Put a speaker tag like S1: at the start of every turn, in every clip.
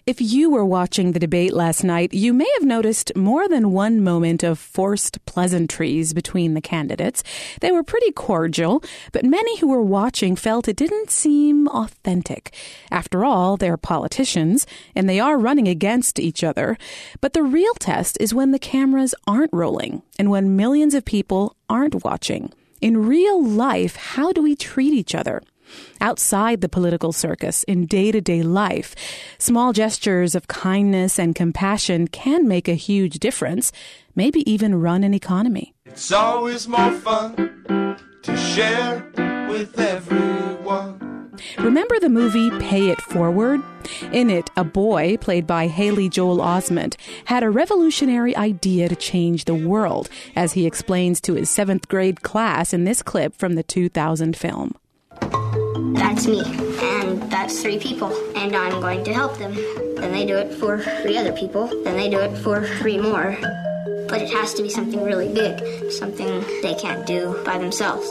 S1: If you were watching the debate last night, you may have noticed more than one moment of forced pleasantries between the candidates. They were pretty cordial, but many who were watching felt it didn't seem authentic. After all, they're politicians, and they are running against each other. But the real test is when the cameras aren't rolling, and when millions of people aren't watching. In real life, how do we treat each other? Outside the political circus, in day-to-day life, small gestures of kindness and compassion can make a huge difference, maybe even run an economy.
S2: It's always more fun to share with everyone.
S1: Remember the movie Pay It Forward? In it, a boy, played by Haley Joel Osment, had a revolutionary idea to change the world, as he explains to his 7th grade class in this clip from the 2000 film.
S3: That's me, and that's 3 people, and I'm going to help them. Then they do it for 3 other people, then they do it for 3 more. But it has to be something really big, something they can't do by themselves.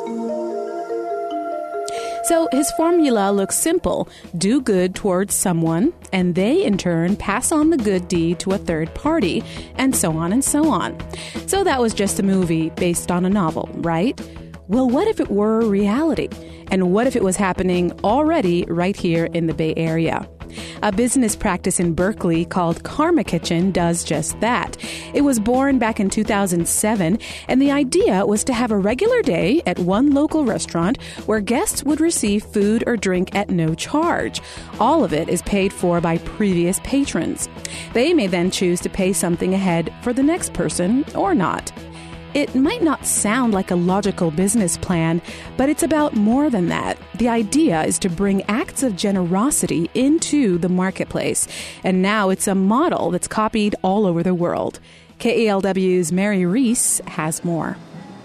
S1: So his formula looks simple. Do good towards someone, and they, in turn, pass on the good deed to a third party, and so on and so on. So that was just a movie based on a novel, right? Well, what if it were reality? And what if it was happening already right here in the Bay Area? A business practice in Berkeley called Karma Kitchen does just that. It was born back in 2007, and the idea was to have a regular day at one local restaurant where guests would receive food or drink at no charge. All of it is paid for by previous patrons. They may then choose to pay something ahead for the next person or not. It might not sound like a logical business plan, but it's about more than that. The idea is to bring acts of generosity into the marketplace. And now it's a model that's copied all over the world. KALW's Mary Reese has more.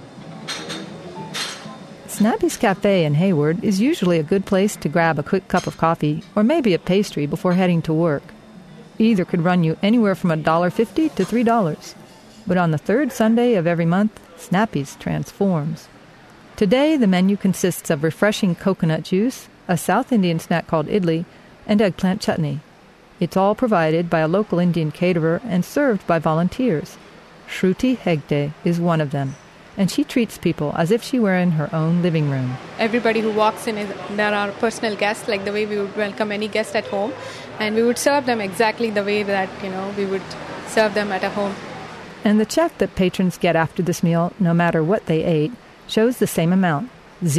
S4: Snappy's Cafe in Hayward is usually a good place to grab a quick cup of coffee or maybe a pastry before heading to work. Either could run you anywhere from $1.50 to $3. But on the 3rd Sunday of every month, Snappy's transforms. Today, the menu consists of refreshing coconut juice, a South Indian snack called idli, and eggplant chutney. It's all provided by a local Indian caterer and served by volunteers. Shruti Hegde is one of them, and she treats people as if she were in her own living room.
S5: Everybody who walks in, there are personal guests, like the way we would welcome any guest at home, and we would serve them exactly the way that, we would serve them at a home.
S4: And the check that patrons get after this meal, no matter what they ate, shows the same amount,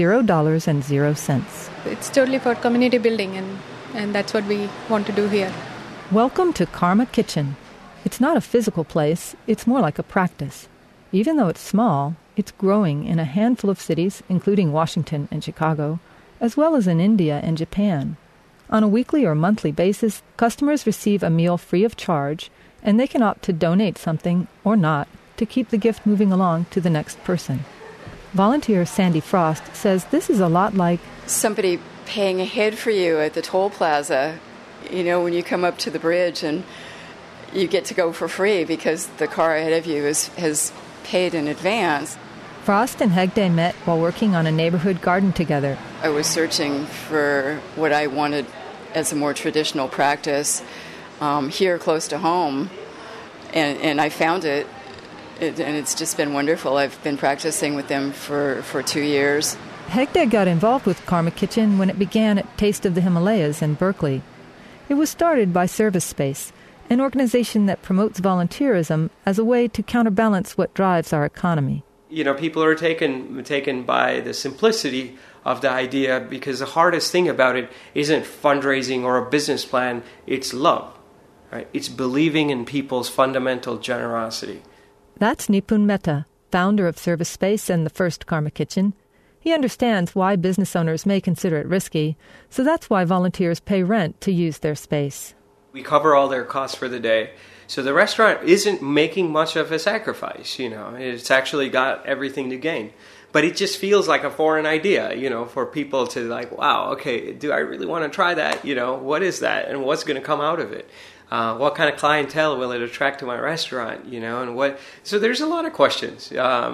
S4: $0.00.
S5: It's totally for community building, and that's what we want to do here.
S4: Welcome to Karma Kitchen. It's not a physical place, it's more like a practice. Even though it's small, it's growing in a handful of cities, including Washington and Chicago, as well as in India and Japan. On a weekly or monthly basis, customers receive a meal free of charge, and they can opt to donate something, or not, to keep the gift moving along to the next person. Volunteer Sandy Frost says this is a lot like
S6: somebody paying ahead for you at the toll plaza, when you come up to the bridge and you get to go for free because the car ahead of you has paid in advance.
S4: Frost and Hegde met while working on a neighborhood garden together.
S6: I was searching for what I wanted as a more traditional practice here close to home, and I found it, and it's just been wonderful. I've been practicing with them for 2 years.
S4: Hegde got involved with Karma Kitchen when it began at Taste of the Himalayas in Berkeley. It was started by Service Space, an organization that promotes volunteerism as a way to counterbalance what drives our economy.
S7: People are taken by the simplicity of the idea, because the hardest thing about it isn't fundraising or a business plan, it's love. Right? It's believing in people's fundamental generosity.
S4: That's Nipun Mehta, founder of Service Space and the first Karma Kitchen. He understands why business owners may consider it risky, so that's why volunteers pay rent to use their space.
S7: We cover all their costs for the day. So the restaurant isn't making much of a sacrifice, It's actually got everything to gain. But it just feels like a foreign idea, for people to wow, okay, do I really want to try that? What is that? And what's going to come out of it? What kind of clientele will it attract to my restaurant? And what? So there's a lot of questions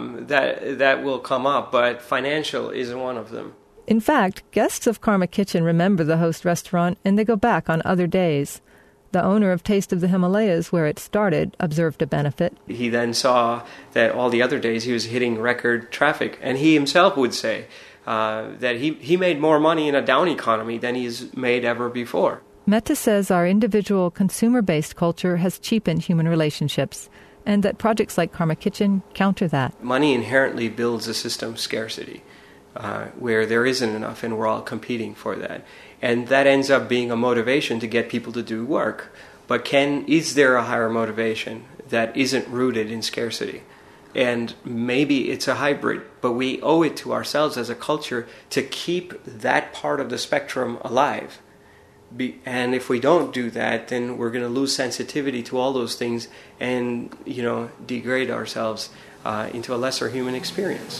S7: that will come up, but financial isn't one of them.
S4: In fact, guests of Karma Kitchen remember the host restaurant and they go back on other days. The owner of Taste of the Himalayas, where it started, observed a benefit.
S7: He then saw that all the other days he was hitting record traffic, and he himself would say that he made more money in a down economy than he's made ever before.
S4: Mehta says our individual consumer-based culture has cheapened human relationships, and that projects like Karma Kitchen counter that.
S7: Money inherently builds a system of scarcity, where there isn't enough and we're all competing for that. And that ends up being a motivation to get people to do work. But is there a higher motivation that isn't rooted in scarcity? And maybe it's a hybrid, but we owe it to ourselves as a culture to keep that part of the spectrum alive. And if we don't do that, then we're going to lose sensitivity to all those things and, degrade ourselves into a lesser human experience.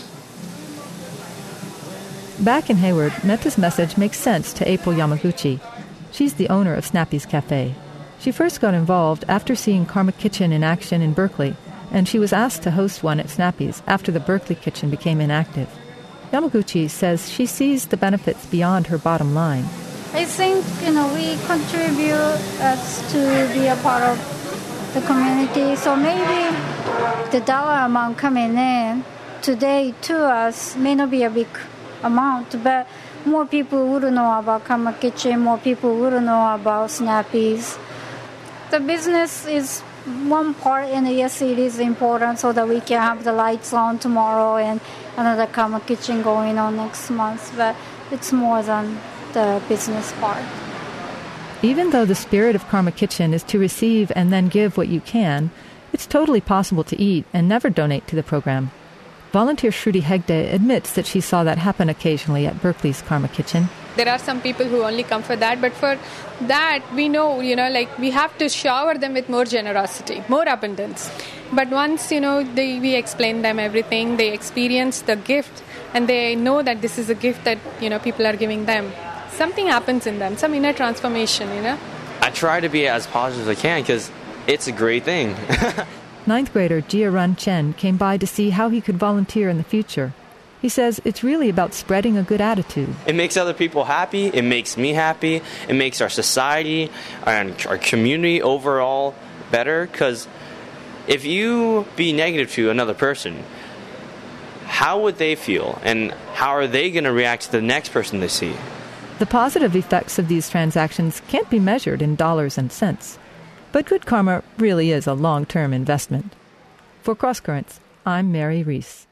S4: Back in Hayward, Mehta's message makes sense to April Yamaguchi. She's the owner of Snappy's Cafe. She first got involved after seeing Karma Kitchen in action in Berkeley, and she was asked to host one at Snappy's after the Berkeley kitchen became inactive. Yamaguchi says she sees the benefits beyond her bottom line.
S8: I think, we contribute as to be a part of the community. So maybe the dollar amount coming in today to us may not be a big amount, but more people would know about Karma Kitchen, more people would know about Snappy's. The business is one part, and yes, it is important so that we can have the lights on tomorrow and another Karma Kitchen going on next month, but it's more than the business part.
S4: Even though the spirit of Karma Kitchen is to receive and then give what you can, it's totally possible to eat and never donate to the program. Volunteer Shruti Hegde admits that she saw that happen occasionally at Berkeley's Karma Kitchen.
S5: There are some people who only come for that, but for that, we know, we have to shower them with more generosity, more abundance. But once, we explain them everything, they experience the gift, and they know that this is a gift that, people are giving them. Something happens in them, some inner transformation,
S9: I try to be as positive as I can because it's a great thing.
S4: Ninth grader Jia Run Chen came by to see how he could volunteer in the future. He says it's really about spreading a good attitude.
S9: It makes other people happy. It makes me happy. It makes our society and our community overall better. Because if you be negative to another person, how would they feel? And how are they going to react to the next person they see?
S4: The positive effects of these transactions can't be measured in dollars and cents. But good karma really is a long-term investment. For Cross Currents, I'm Mary Reese.